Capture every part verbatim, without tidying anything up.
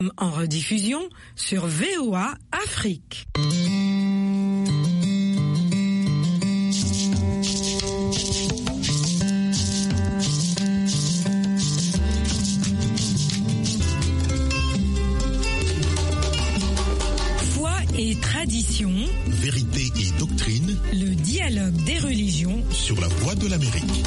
En rediffusion sur V O A Afrique. Foi et tradition. Vérité et doctrine. Le dialogue des religions sur la Voix de l'Amérique.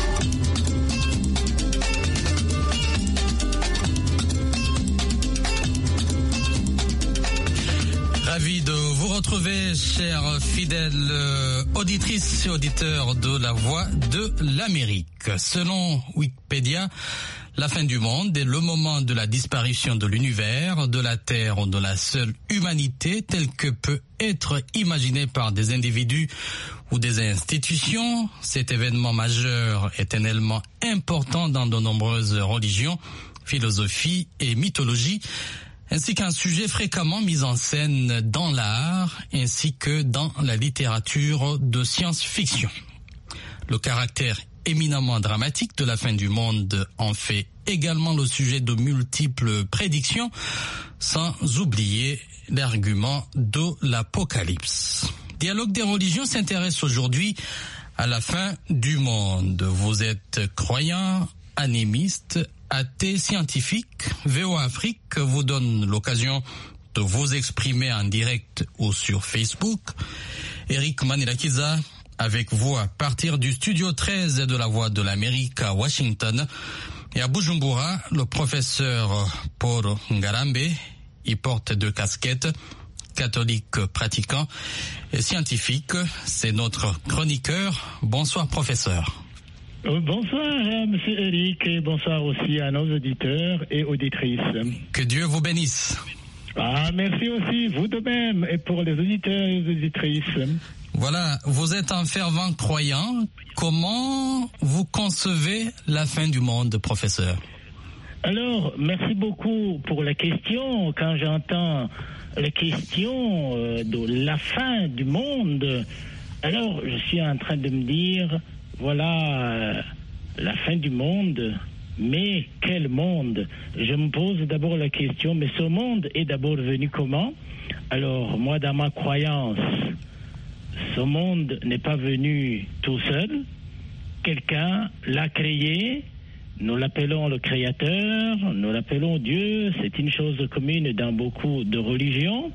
Ravi de vous retrouver, chers fidèles auditrices et auditeurs de la Voix de l'Amérique. Selon Wikipédia, la fin du monde est le moment de la disparition de l'univers, de la Terre ou de la seule humanité telle que peut être imaginée par des individus ou des institutions. Cet événement majeur est tellement important dans de nombreuses religions, philosophies et mythologies, ainsi qu'un sujet fréquemment mis en scène dans l'art ainsi que dans la littérature de science-fiction. Le caractère éminemment dramatique de la fin du monde en fait également le sujet de multiples prédictions, sans oublier l'argument de l'Apocalypse. Dialogue des religions s'intéresse aujourd'hui à la fin du monde. Vous êtes croyants, animistes, athée scientifique, V O A Afrique vous donne l'occasion de vous exprimer en direct ou sur Facebook. Eric Manilakiza avec vous à partir du studio treize de la Voix de l'Amérique à Washington. Et à Bujumbura, le professeur Paul Ngarambe, il porte deux casquettes, catholique pratiquant et scientifique. C'est notre chroniqueur. Bonsoir professeur. Bonsoir, monsieur Eric, et bonsoir aussi à nos auditeurs et auditrices. Que Dieu vous bénisse. Ah, merci aussi, vous de même, et pour les auditeurs et les auditrices. Voilà, vous êtes un fervent croyant. Comment vous concevez la fin du monde, professeur? Alors, merci beaucoup pour la question. Quand j'entends la question de la fin du monde, alors je suis en train de me dire... Voilà euh, la fin du monde, mais quel monde? Je me pose d'abord la question, mais ce monde est d'abord venu comment? Alors, moi, dans ma croyance, ce monde n'est pas venu tout seul. Quelqu'un l'a créé, nous l'appelons le Créateur, nous l'appelons Dieu, c'est une chose commune dans beaucoup de religions.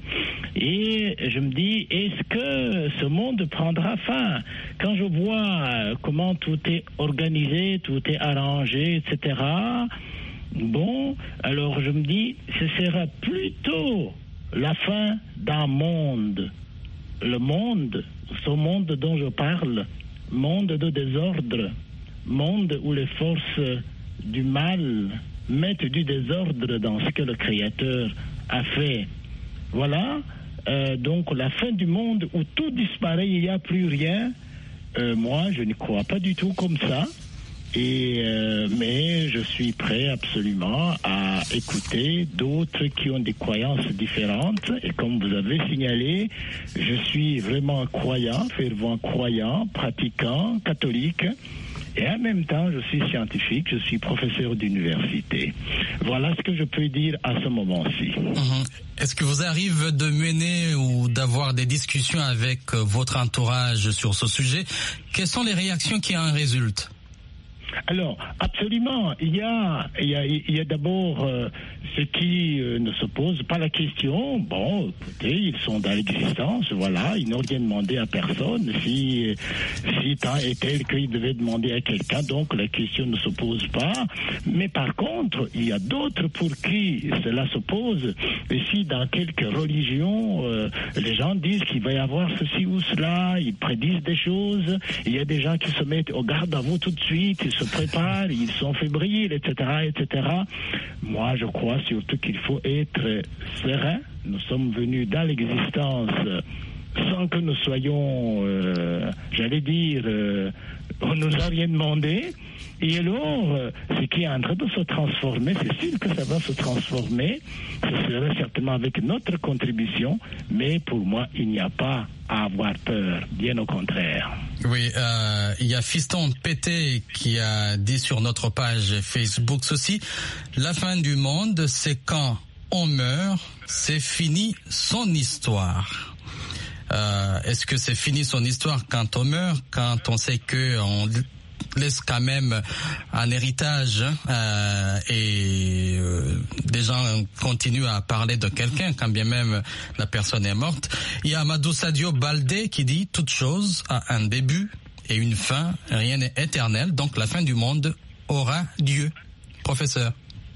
Et je me dis, est-ce que ce monde prendra fin? Quand je vois comment tout est organisé, tout est arrangé, et cetera, bon, alors je me dis, ce sera plutôt la fin d'un monde. Le monde, ce monde dont je parle, monde de désordre, monde où les forces du mal mettent du désordre dans ce que le Créateur a fait. Voilà, euh, donc la fin du monde où tout disparaît, il n'y a plus rien. Euh, moi, je ne crois pas du tout comme ça. Et euh, mais je suis prêt absolument à écouter d'autres qui ont des croyances différentes. Et comme vous avez signalé, je suis vraiment croyant, fervent croyant, pratiquant, catholique. Et en même temps, je suis scientifique, je suis professeur d'université. Voilà ce que je peux dire à ce moment-ci. Mmh. Est-ce que vous arrivez de mener ou d'avoir des discussions avec votre entourage sur ce sujet? Quelles sont les réactions qui en résultent? Alors, absolument, il y a, il y a, il y a d'abord euh, ceux qui euh, ne se posent pas la question. Bon, écoutez, ils sont dans l'existence, voilà, ils n'ont rien demandé à personne. Si, si tant est tel qu'ils devaient demander à quelqu'un, donc la question ne se pose pas. Mais par contre, il y a d'autres pour qui cela se pose. Et si dans quelques religions, euh, les gens disent qu'il va y avoir ceci ou cela, ils prédisent des choses, il y a des gens qui se mettent au garde à vous tout de suite, ils se préparent, ils sont fébriles, et cetera, et cetera. Moi, je crois surtout qu'il faut être serein. Nous sommes venus dans l'existence sans que nous soyons, euh, j'allais dire, euh, on nous a rien demandé. Et alors, euh, ce qui est en train de se transformer, c'est sûr que ça va se transformer. Ce sera certainement avec notre contribution, mais pour moi, il n'y a pas à avoir peur, bien au contraire. Oui, euh, il y a Fiston Pété qui a dit sur notre page Facebook ceci: la fin du monde, c'est quand on meurt, c'est fini son histoire. Euh, est-ce que c'est fini son histoire quand on meurt, quand on sait que on laisse quand même un héritage euh, et euh, des gens continuent à parler de quelqu'un quand bien même la personne est morte. Il y a Amadou Sadio Baldé qui dit « Toute chose a un début et une fin, rien n'est éternel, donc la fin du monde aura Dieu. » Professeur.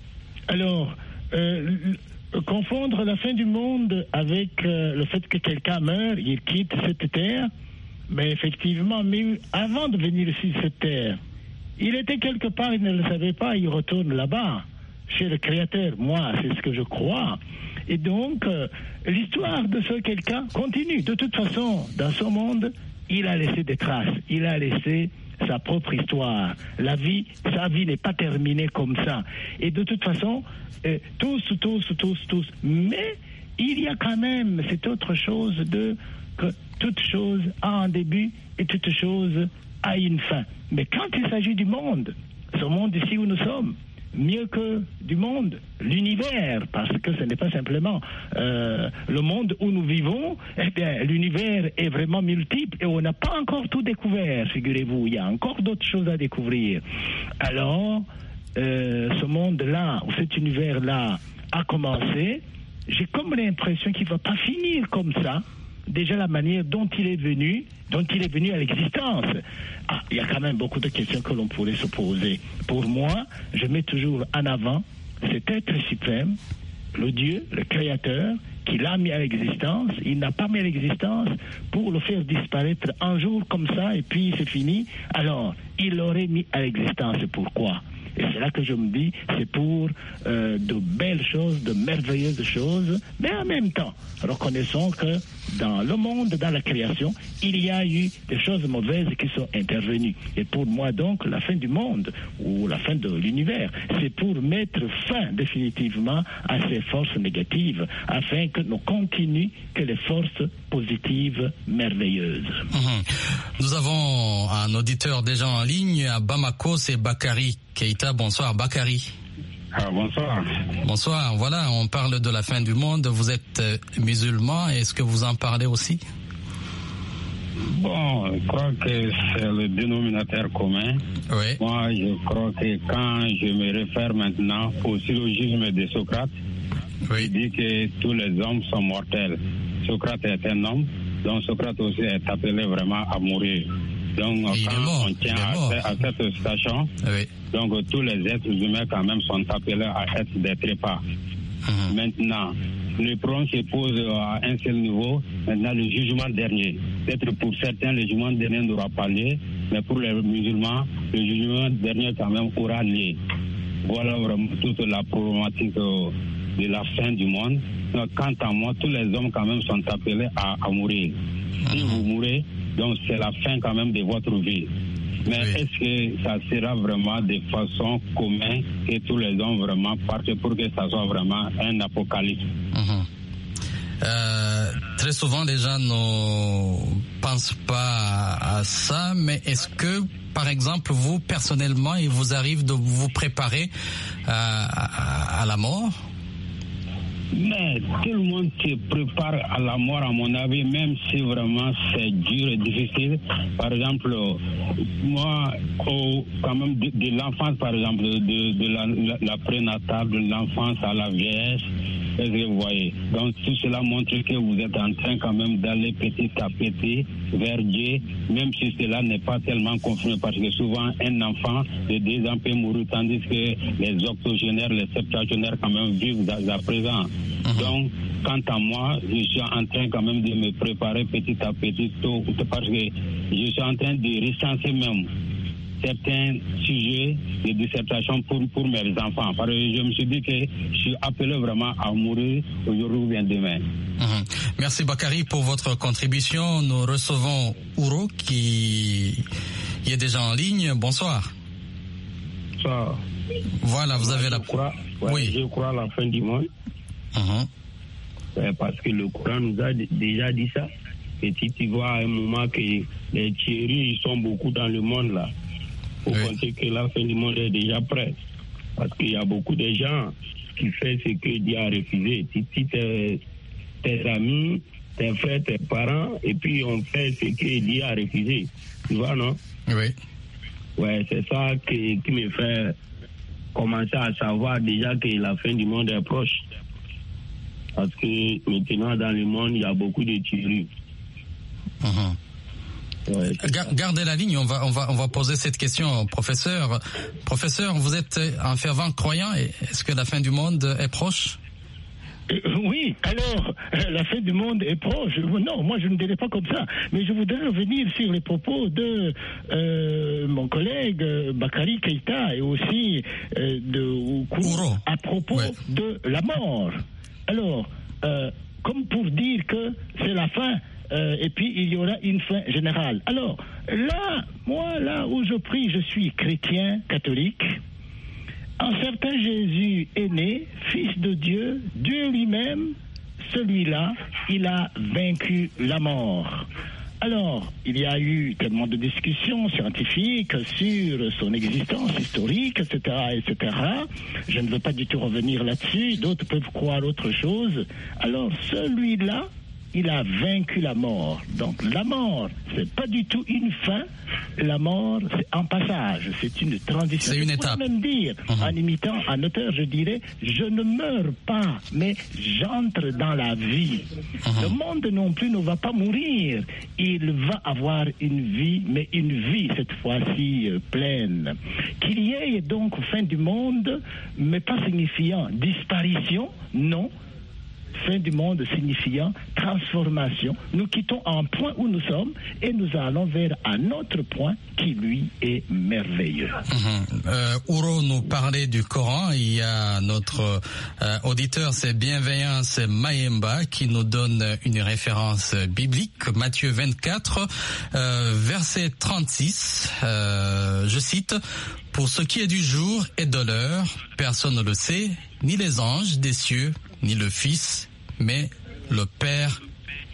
Alors, euh, confondre la fin du monde avec euh, le fait que quelqu'un meurt, il quitte cette terre, mais effectivement, mais avant de venir sur cette terre, il était quelque part, il ne le savait pas, il retourne là-bas, chez le Créateur. Moi, c'est ce que je crois. Et donc, euh, l'histoire de ce quelqu'un continue. De toute façon, dans ce monde, il a laissé des traces, il a laissé sa propre histoire. La vie, sa vie n'est pas terminée comme ça. Et de toute façon, euh, tous, tous, tous, tous. Mais il y a quand même cette autre chose de que toute chose a un début et toute chose a une fin. Mais quand il s'agit du monde, ce monde ici où nous sommes, mieux que du monde, l'univers, parce que ce n'est pas simplement euh, le monde où nous vivons, eh bien, l'univers est vraiment multiple et on n'a pas encore tout découvert, figurez-vous, il y a encore d'autres choses à découvrir. Alors, euh, ce monde-là, ou cet univers-là a commencé, j'ai comme l'impression qu'il ne va pas finir comme ça. Déjà la manière dont il est venu, dont il est venu à l'existence. Ah, il y a quand même beaucoup de questions que l'on pourrait se poser. Pour moi, je mets toujours en avant cet être suprême, le Dieu, le Créateur, qui l'a mis à l'existence. Il n'a pas mis à l'existence pour le faire disparaître un jour comme ça et puis c'est fini. Alors, il l'aurait mis à l'existence. Pourquoi ? Et c'est là que je me dis, c'est pour euh, de belles choses, de merveilleuses choses, mais en même temps, reconnaissons que dans le monde, dans la création, il y a eu des choses mauvaises qui sont intervenues. Et pour moi donc, la fin du monde, ou la fin de l'univers, c'est pour mettre fin définitivement à ces forces négatives, afin que nous continuions que les forces positives merveilleuses. Mmh. Nous avons un auditeur déjà en ligne à Bamako, c'est Bakary Keita. Bonsoir Bakary. Ah, bonsoir. Bonsoir, voilà, on parle de la fin du monde. Vous êtes euh, musulman, est-ce que vous en parlez aussi? Bon, je crois que c'est le dénominateur commun. Oui. Moi, je crois que quand je me réfère maintenant au syllogisme de Socrate, oui. Il dit que tous les hommes sont mortels. Socrate est un homme, donc Socrate aussi est appelé vraiment à mourir. Donc, il quand mort, on tient à, à cette station, oui. Donc tous les êtres humains quand même sont appelés à être des trépas. Mmh. Maintenant, le problème se pose à un seul niveau, maintenant le jugement dernier. Peut-être pour certains, le jugement dernier n'aura pas lieu, mais pour les musulmans, le jugement dernier quand même aura lieu. Voilà vraiment toute la problématique de la fin du monde. Donc, quant à moi, tous les hommes quand même sont appelés à, à mourir. Si mmh. vous mourrez, donc c'est la fin quand même de votre vie. Mais oui. Est-ce que ça sera vraiment de façon commune que tous les hommes vraiment partent pour que ça soit vraiment un apocalypse? Mmh. Euh, très souvent, les gens ne pensent pas à ça, mais est-ce que, par exemple, vous, personnellement, il vous arrive de vous préparer à, à, à la mort? Mais tout le monde se prépare à la mort, à mon avis, même si vraiment c'est dur et difficile. Par exemple, moi, au, quand même de, de l'enfance, par exemple, de, de la, la, la prénatale, de l'enfance à la vieillesse, est-ce que vous voyez? Donc tout cela montre que vous êtes en train quand même d'aller petit à petit vers Dieu, même si cela n'est pas tellement confirmé, parce que souvent un enfant de deux ans peut mourir, tandis que les octogénaires, les septuagénaires quand même vivent à, à présent. Mmh. Donc, quant à moi, je suis en train quand même de me préparer petit à petit, tôt, parce que je suis en train de recenser même certains sujets de dissertation pour, pour mes enfants. Parce que je me suis dit que je suis appelé vraiment à mourir aujourd'hui ou bien demain. Mmh. Merci Bakary pour votre contribution. Nous recevons Ouro qui, qui est déjà en ligne. Bonsoir. Bonsoir. Voilà, vous Moi, avez la... Crois, ouais, oui. Je crois à la fin du monde. Mmh. Ouais, parce que le Coran nous a d- déjà dit ça. Et si tu vois à un moment que les tueries sont beaucoup dans le monde là, il faut oui. penser que la fin du monde est déjà prête. Parce qu'il y a beaucoup de gens qui fait ce que Dieu a refusé. Si, si tes, tes amis, tes frères, tes parents, et puis on fait ce que Dieu a refusé. Tu vois, non? Oui. Ouais, c'est ça qui, qui me fait commencer à savoir déjà que la fin du monde est proche. Parce que maintenant, dans le monde, il y a beaucoup de tueries. Mmh. Ouais, Gardez la ligne, on va, on, va, on va poser cette question au professeur. Professeur, vous êtes un fervent croyant, est-ce que la fin du monde est proche? Oui, alors, la fin du monde est proche. Non, moi je ne dirais pas comme ça. Mais je voudrais revenir sur les propos de euh, mon collègue Bakary Keïta et aussi euh, de Ouro à propos ouais. de la mort. Alors, euh, comme pour dire que c'est la fin, euh, et puis il y aura une fin générale. Alors, là, moi, là où je prie, je suis chrétien, catholique. Un certain Jésus est né, fils de Dieu, Dieu lui-même, celui-là, il a vaincu la mort. Alors, il y a eu tellement de discussions scientifiques sur son existence historique, et cetera, et cetera. Je ne veux pas du tout revenir là-dessus. D'autres peuvent croire autre chose. Alors, celui-là, il a vaincu la mort. Donc, la mort, c'est pas du tout une fin. La mort, c'est un passage. C'est une transition. C'est une je étape. Je même dire, uh-huh. en imitant un auteur, je dirais, je ne meurs pas, mais j'entre dans la vie. Uh-huh. Le monde non plus ne va pas mourir. Il va avoir une vie, mais une vie, cette fois-ci, euh, pleine. Qu'il y ait donc fin du monde, mais pas signifiant disparition, non. Fin du monde signifiant transformation. Nous quittons un point où nous sommes et nous allons vers un autre point qui, lui, est merveilleux. Mmh. Euh, Ouro nous parlait du Coran. Il y a notre euh, auditeur, c'est bienveillant, c'est Mayemba, qui nous donne une référence biblique. Matthieu vingt-quatre, euh, verset trente-six, euh, je cite, « Pour ce qui est du jour et de l'heure, personne ne le sait, ni les anges des cieux, ni le Fils, mais le Père seul. »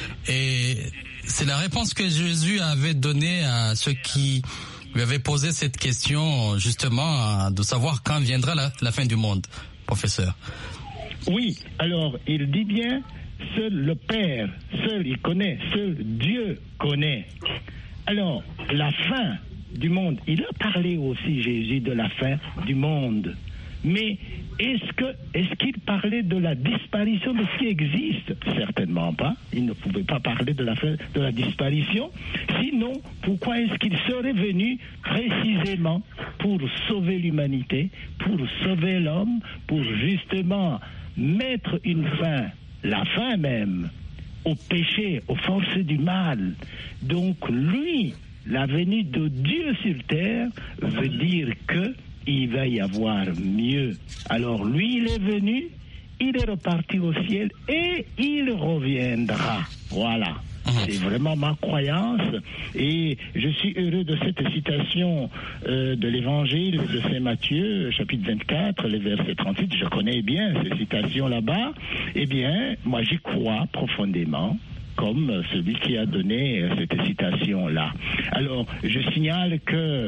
Et c'est la réponse que Jésus avait donnée à ceux qui lui avaient posé cette question, justement, de savoir quand viendra la, la fin du monde, professeur. Oui, alors il dit bien, seul le Père, seul il connaît, seul Dieu connaît. Alors, la fin du monde, il a parlé aussi, Jésus, de la fin du monde. Mais est-ce que est-ce qu'il parlait de la disparition de ce qui existe? Certainement pas. Il ne pouvait pas parler de la fin de la disparition. Sinon, pourquoi est-ce qu'il serait venu précisément pour sauver l'humanité, pour sauver l'homme, pour justement mettre une fin, la fin même, au péché, aux forces du mal? Donc lui, la venue de Dieu sur terre veut dire que il va y avoir mieux. Alors lui, il est venu, il est reparti au ciel et il reviendra. Voilà. C'est vraiment ma croyance et je suis heureux de cette citation euh, de l'évangile de Saint Matthieu, chapitre vingt-quatre, les versets trente-huit. Je connais bien ces citations là-bas. Eh bien, moi j'y crois profondément, comme celui qui a donné cette citation-là. Alors, je signale que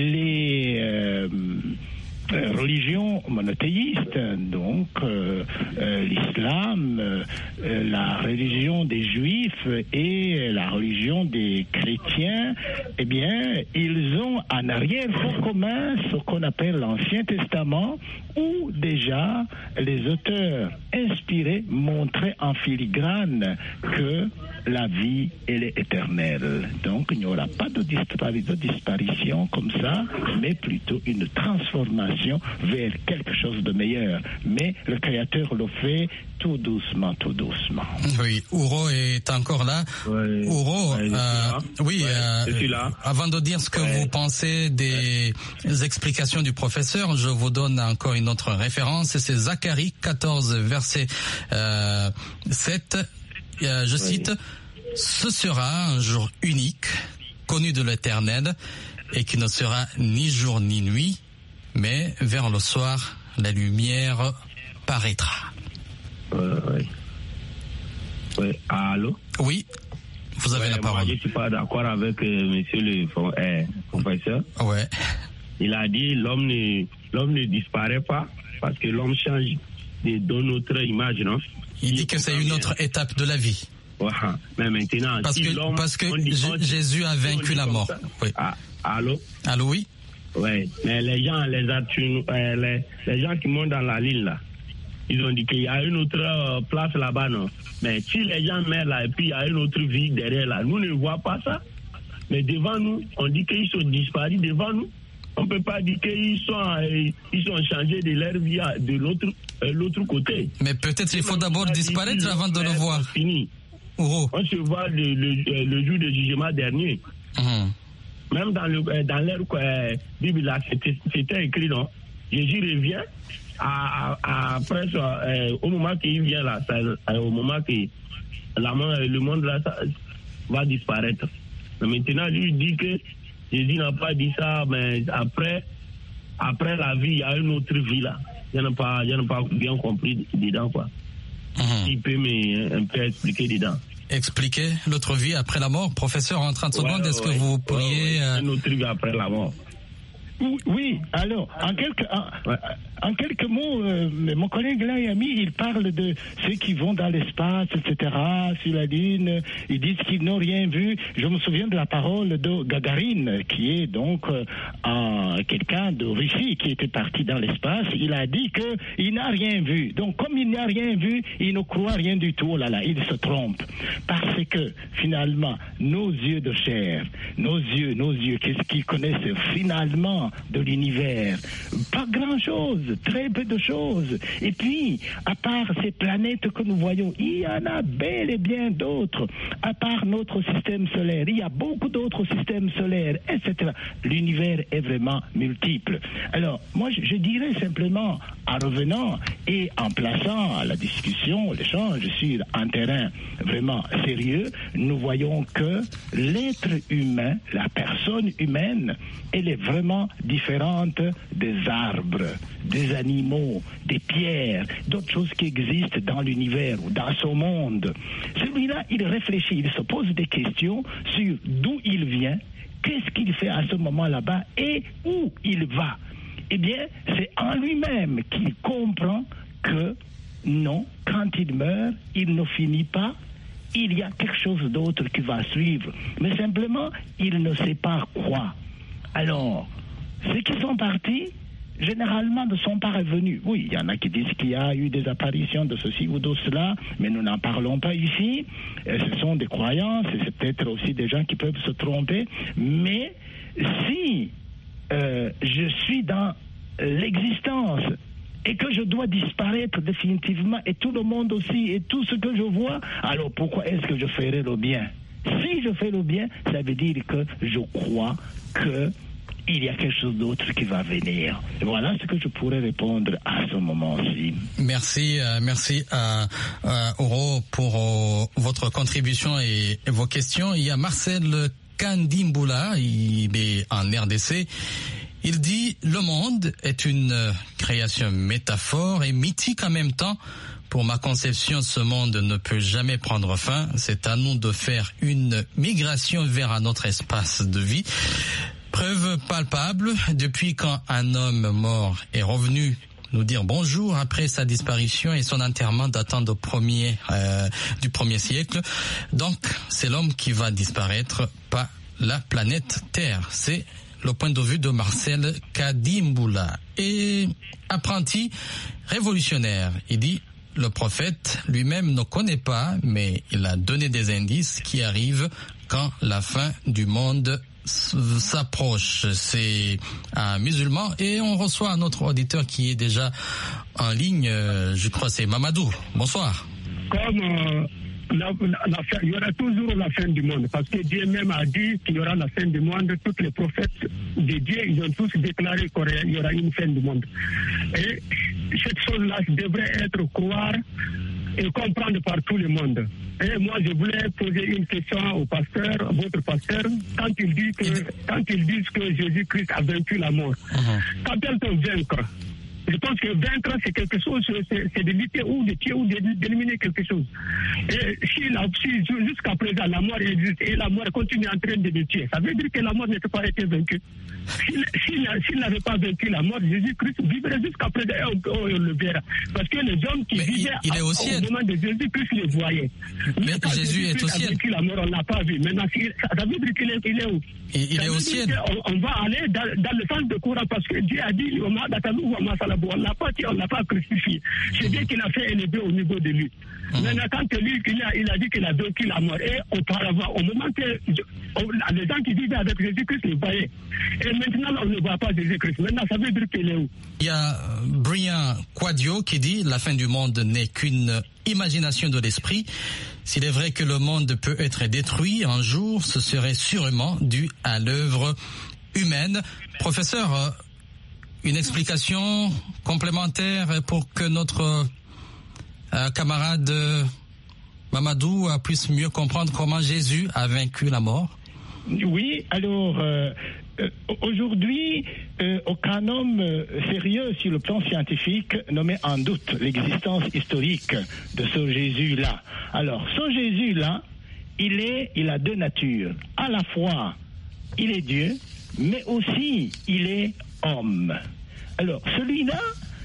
les euh, religions monothéistes, donc euh, euh, l'islam, euh, la religion des juifs et la religion des chrétiens, eh bien, ils ont en arrière-fond commun ce qu'on appelle l'Ancien Testament, où déjà les auteurs inspirés montraient en filigrane que la vie, elle est éternelle. Donc, il n'y aura pas de disparition comme ça, mais plutôt une transformation vers quelque chose de meilleur. Mais le Créateur le fait tout doucement, tout doucement. Oui, Ouro est encore là. Ouais, Ouro, ouais, euh, oui, ouais, euh, je suis là. Avant de dire ce que ouais. vous pensez des ouais. explications du professeur, je vous donne encore une autre référence. C'est Zacharie quatorze, verset euh, sept. Euh, je cite, « Ce sera un jour unique, connu de l'Éternel, et qui ne sera ni jour ni nuit, mais vers le soir, la lumière paraîtra. » Euh, oui. Oui. Allô? Oui, vous avez ouais, la parole. Moi, je ne suis pas d'accord avec euh, monsieur le euh, professeur. Ouais. Il a dit l'homme ne, l'homme ne disparaît pas, parce que l'homme change de, de notre image, non? Il dit que c'est une autre étape de la vie. Ouais, mais maintenant, parce si que, l'homme, parce que dit, Jésus a vaincu la mort. Oui. Ah, allô? Allô, oui? Oui, mais les gens, les, attunes, euh, les, les gens qui montent dans la ligne, là, ils ont dit qu'il y a une autre euh, place là-bas, non? Mais si les gens meurent là, et puis il y a une autre vie derrière là, nous ne voyons pas ça. Mais devant nous, on dit qu'ils sont disparus devant nous. On ne peut pas dire qu'ils sont, euh, ils sont changés de leur vie à, de l'autre, euh, l'autre côté. Mais peut-être il faut d'abord disparaître avant de le voir. Fini. Oh. On se voit le, le, le jour du jugement dernier. Mmh. Même dans, le, dans leur euh, Bible, là, c'était, c'était écrit, non? Jésus revient à, à, après ça, euh, au moment qu'il vient là, ça, euh, au moment que la, le monde là ça, va disparaître. Mais maintenant, lui, il dit que Jésus n'a pas dit ça, mais après, après la vie, il y a une autre vie là. Je n'ai pas, je n'ai pas bien compris dedans, quoi. Mmh. Il peut me, un peu expliquer dedans. Expliquer l'autre vie après la mort, professeur, en trente secondes, ouais, est-ce ouais, que vous pourriez... Ouais, ouais. Une autre vie après la mort. Oui, alors, en quelques, en, ouais. en quelques mots, euh, mon collègue là, Yami, il parle de ceux qui vont dans l'espace, et cetera, sur la Lune, ils disent qu'ils n'ont rien vu. Je me souviens de la parole de Gagarine, qui est donc euh, un, quelqu'un de Russie qui était parti dans l'espace. Il a dit qu'il n'a rien vu. Donc, comme il n'a rien vu, il ne croit rien du tout. Oh là là, il se trompe. Parce que, finalement, nos yeux de chair, nos yeux, nos yeux, qu'est-ce qu'ils connaissent finalement de l'univers? Pas grand-chose, très peu de choses. Et puis, à part ces planètes que nous voyons, il y en a bel et bien d'autres. À part notre système solaire, il y a beaucoup d'autres systèmes solaires, et cetera. L'univers est vraiment multiple. Alors, moi, je, je dirais simplement, en revenant et en plaçant la discussion, l'échange sur un terrain vraiment sérieux, nous voyons que l'être humain, la personne humaine, elle est vraiment différente des arbres, des animaux, des pierres, d'autres choses qui existent dans l'univers ou dans ce monde. Celui-là, il réfléchit, il se pose des questions sur d'où il vient, qu'est-ce qu'il fait à ce moment là-bas et où il va. Eh bien, c'est en lui-même qu'il comprend que non, quand il meurt, il ne finit pas. Il y a quelque chose d'autre qui va suivre. Mais simplement, il ne sait pas quoi. Alors, ceux qui sont partis, généralement, ne sont pas revenus. Oui, il y en a qui disent qu'il y a eu des apparitions de ceci ou de cela, mais nous n'en parlons pas ici. Ce sont des croyances, et c'est peut-être aussi des gens qui peuvent se tromper. Mais si euh, je suis dans l'existence et que je dois disparaître définitivement, et tout le monde aussi, et tout ce que je vois, alors pourquoi est-ce que je ferai le bien? Si je fais le bien, ça veut dire que je crois que il y a quelque chose d'autre qui va venir. Et voilà ce que je pourrais répondre à ce moment-ci. Merci, euh, merci à, à Oro pour euh, votre contribution et, et vos questions. Il y a Marcel Kandimboula, il est en R D C. Il dit « Le monde est une création métaphore et mythique en même temps. Pour ma conception, ce monde ne peut jamais prendre fin. C'est à nous de faire une migration vers un autre espace de vie. » Preuve palpable, depuis quand un homme mort est revenu nous dire bonjour après sa disparition et son enterrement datant de premier, euh, du premier siècle. Donc, c'est l'homme qui va disparaître, pas la planète Terre. C'est le point de vue de Marcel Kandimboula. Et apprenti révolutionnaire, il dit le prophète lui-même ne connaît pas, mais il a donné des indices qui arrivent quand la fin du monde s'approche. C'est un musulman et on reçoit un autre auditeur qui est déjà en ligne, je crois c'est Mamadou. Bonsoir. Comme euh, la, la, la fin, il y aura toujours la fin du monde parce que Dieu même a dit qu'il y aura la fin du monde. Tous les prophètes de Dieu, ils ont tous déclaré qu'il y aura une fin du monde. Et cette chose-là devrait être croire et comprendre par tout le monde. Et moi, je voulais poser une question au pasteur, votre pasteur, quand il dit que, quand ils disent que Jésus-Christ a vaincu la mort. Uh-huh. Quand est-on vaincre? Je pense que vaincre, c'est quelque chose, c'est, c'est de lutter ou de tuer ou d'éliminer quelque chose. Et si, la, si jusqu'à présent la mort existe et la mort continue en train de le tuer, ça veut dire que la mort n'était pas été vaincue. S'il, s'il, s'il n'avait pas vaincu la mort, Jésus-Christ vivrait jusqu'à présent et on, on le verra. Parce que les hommes qui mais vivaient il, il est à, au, au moment de Jésus-Christ les voyaient. Mais, mais Jésus Jésus est au ciel. La mort, on ne l'a pas vu. Maintenant, ça veut dire qu'il est, il est où? Il, il est au ciel. On, on va aller dans, dans le sens de courant parce que Dieu a dit on ne l'a pas, on l'a pas crucifié. C'est Dieu qui l'a fait élever au niveau de lui. Mmh. Maintenant, quand lui, il a, il a dit qu'il a vaincu la mort, et auparavant, au moment que les gens qui vivaient avec Jésus-Christ le voyaient, et maintenant, on ne voit pas Jésus-Christ. Maintenant, ça veut dire qu'il est où? Il y a Brian Quadio qui dit la fin du monde n'est qu'une imagination de l'esprit. S'il est vrai que le monde peut être détruit un jour, ce serait sûrement dû à l'œuvre humaine. Professeur, une explication complémentaire pour que notre euh, camarade euh, Mamadou puisse mieux comprendre comment Jésus a vaincu la mort? Oui, alors euh, euh, aujourd'hui, euh, aucun homme euh, sérieux sur le plan scientifique ne met en doute l'existence historique de ce Jésus-là. Alors, ce Jésus-là, il est, il a deux natures. À la fois, il est Dieu, mais aussi il est homme. Alors, celui-là,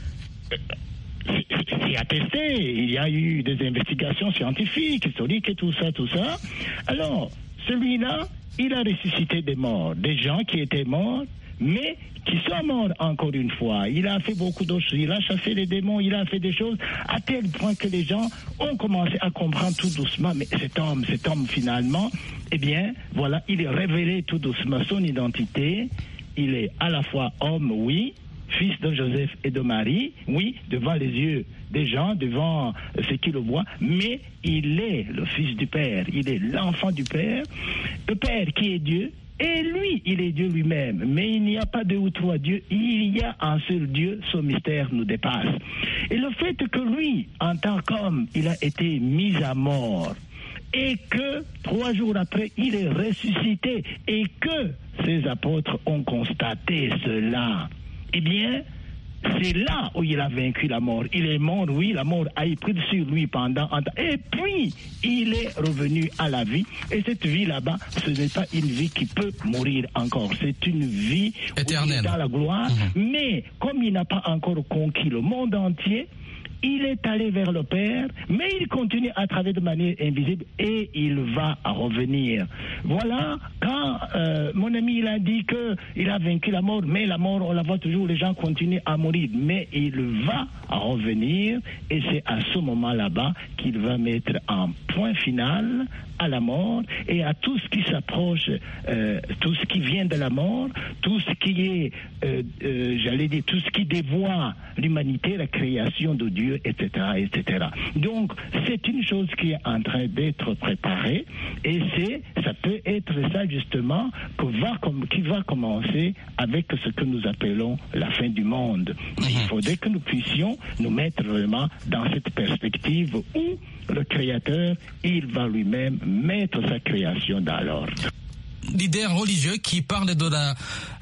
c'est attesté, il y a eu des investigations scientifiques, historiques et tout ça, tout ça. Alors, celui-là, il a ressuscité des morts, des gens qui étaient morts, mais qui sont morts encore une fois. Il a fait beaucoup d'autres choses, il a chassé les démons, il a fait des choses à tel point que les gens ont commencé à comprendre tout doucement, mais cet homme, cet homme finalement, eh bien, voilà, il est révélé tout doucement son identité. Il est à la fois homme, oui, fils de Joseph et de Marie, oui, devant les yeux des gens, devant ceux qui le voient, mais il est le fils du Père, il est l'enfant du Père, le Père qui est Dieu, et lui, il est Dieu lui-même. Mais il n'y a pas deux ou trois dieux, il y a un seul Dieu, ce mystère nous dépasse. Et le fait que lui, en tant qu'homme, il a été mis à mort, et que trois jours après, il est ressuscité, et que ses apôtres ont constaté cela, eh bien, c'est là où il a vaincu la mort. Il est mort, oui, la mort a pris sur lui pendant un temps. Et puis, il est revenu à la vie. Et cette vie là-bas, ce n'est pas une vie qui peut mourir encore. C'est une vie éternelle dans la gloire. Mmh. Mais, comme il n'a pas encore conquis le monde entier, il est allé vers le Père, mais il continue à travailler de manière invisible et il va revenir. Voilà, quand euh, mon ami il a dit qu'il a vaincu la mort, mais la mort, on la voit toujours, les gens continuent à mourir, mais il va revenir et c'est à ce moment là-bas qu'il va mettre un point final à la mort et à tout ce qui s'approche, euh, tout ce qui vient de la mort, tout ce qui est, euh, euh, j'allais dire, tout ce qui dévoie l'humanité, la création de Dieu, et cetera, et cetera. Donc, c'est une chose qui est en train d'être préparée et c'est, ça peut être ça justement que va, qui va commencer avec ce que nous appelons la fin du monde. Mais il faudrait que nous puissions nous mettre vraiment dans cette perspective où le Créateur, il va lui-même mettre sa création dans l'ordre. Leader religieux qui parle de la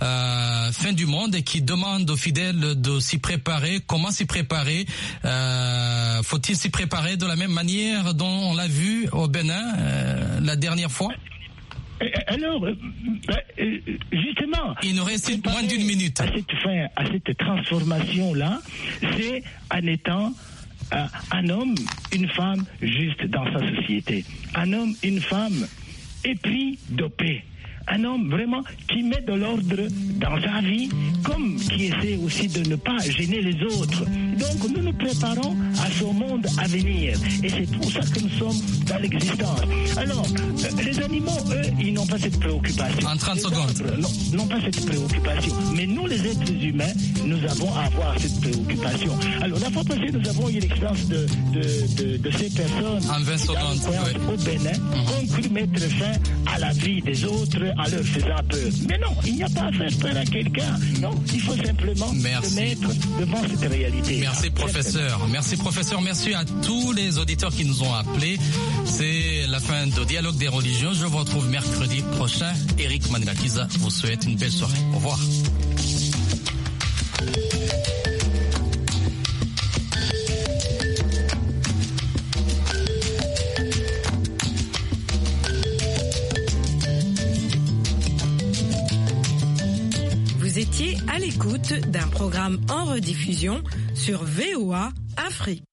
euh, fin du monde et qui demande aux fidèles de s'y préparer. Comment s'y préparer? euh, Faut-il s'y préparer de la même manière dont on l'a vu au Bénin euh, la dernière fois? Alors, justement, il nous reste moins d'une minute. À cette fin, à cette transformation-là, c'est en étant euh, un homme, une femme juste dans sa société. Un homme, une femme épris de paix. Un homme vraiment qui met de l'ordre dans sa vie, comme qui essaie aussi de ne pas gêner les autres. Donc nous nous préparons à ce monde à venir. Et c'est pour ça que nous sommes dans l'existence. Alors, euh, les animaux, eux, ils n'ont pas cette préoccupation. En trente les secondes. Non, n'ont pas cette préoccupation. Mais nous, les êtres humains, nous avons à avoir cette préoccupation. Alors, la fois passée, nous avons eu l'expérience de, de, de, de ces personnes en vingt secondes, ouais. au Bénin, qui ont cru mettre fin à la vie des autres en leur faisant peur. Mais non, il n'y a pas à faire peur à quelqu'un. Non, il faut simplement Merci. se mettre devant cette réalité. Merci professeur. Merci professeur. Merci à tous les auditeurs qui nous ont appelés. C'est la fin de Dialogue des religions. Je vous retrouve mercredi prochain. Eric Mangakiza vous souhaite une belle soirée. Au revoir. étiez à l'écoute d'un programme en rediffusion sur V O A Afrique.